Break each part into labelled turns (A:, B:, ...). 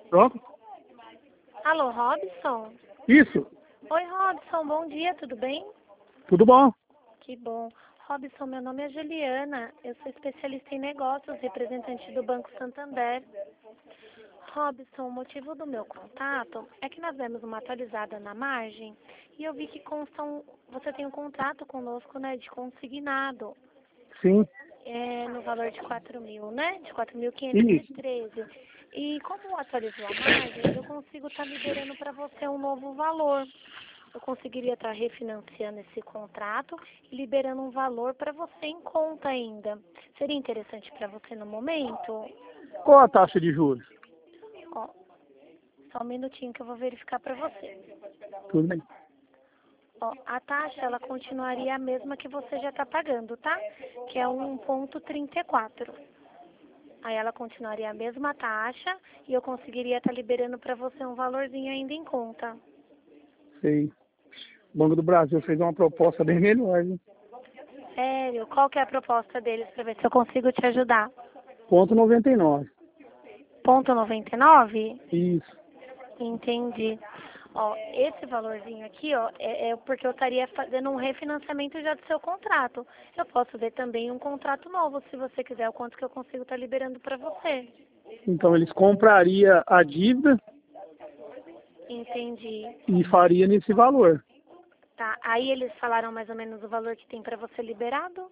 A: Pronto?
B: Alô, Robson?
A: Isso.
B: Oi, Robson, bom dia, tudo bem?
A: Tudo bom?
B: Que bom. Robson, meu nome é Juliana, eu sou especialista em negócios, representante do Banco Santander. Robson, o motivo do meu contato é que nós demos uma atualizada na margem e eu vi que você tem um contrato conosco, né, de consignado,
A: Sim.
B: no valor de 4.000, né, de
A: Isso.
B: 4.513. E como atualizou a margem, eu consigo estar liberando para você um novo valor. Eu conseguiria estar refinanciando esse contrato e liberando um valor para você em conta ainda. Seria interessante para você no momento?
A: Qual a taxa de juros?
B: Ó, só um minutinho que eu vou verificar para você.
A: Tudo bem.
B: Ó, a taxa, ela continuaria a mesma que você já está pagando, tá? Que é 1,34. Aí ela continuaria a mesma taxa e eu conseguiria estar liberando para você um valorzinho ainda em conta.
A: Sei. O Banco do Brasil fez uma proposta bem melhor, viu?
B: Sério? Qual que é a proposta deles para ver se eu consigo te ajudar?
A: Ponto 99.
B: Ponto 99?
A: Isso.
B: Entendi. Ó, esse valorzinho aqui, ó, é porque eu estaria fazendo um refinanciamento já do seu contrato. Eu posso ver também um contrato novo, se você quiser, o quanto que eu consigo estar liberando para você.
A: Então eles comprariam a dívida
B: Entendi.
A: e faria nesse valor.
B: Tá, aí eles falaram mais ou menos o valor que tem para você liberado?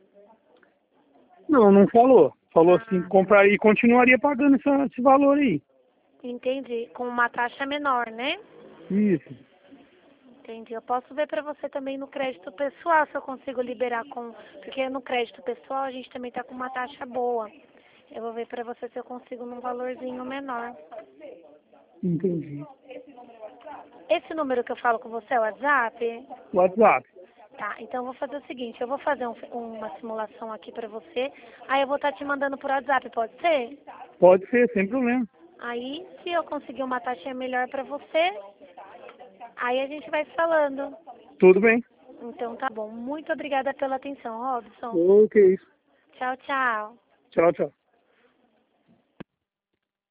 A: Não, não falou. Falou assim,
B: Ah,
A: compraria e continuaria pagando esse valor aí.
B: entendi. Com uma taxa menor, né?
A: Isso.
B: Entendi. Eu posso ver para você também no crédito pessoal, se eu consigo liberar com... Porque no crédito pessoal a gente também está com uma taxa boa. Eu vou ver para você se eu consigo num valorzinho menor.
A: Entendi.
B: Esse número que eu falo com você é o WhatsApp?
A: WhatsApp.
B: Tá, então eu vou fazer o seguinte, eu vou fazer uma simulação aqui para você, aí eu vou estar te mandando por WhatsApp, pode ser?
A: Pode ser, sem problema.
B: Aí, se eu conseguir uma taxa melhor para você, aí a gente vai se falando.
A: Tudo bem.
B: Então tá bom. Muito obrigada pela atenção, Robson.
A: Ok.
B: Tchau, tchau.
A: Tchau, tchau.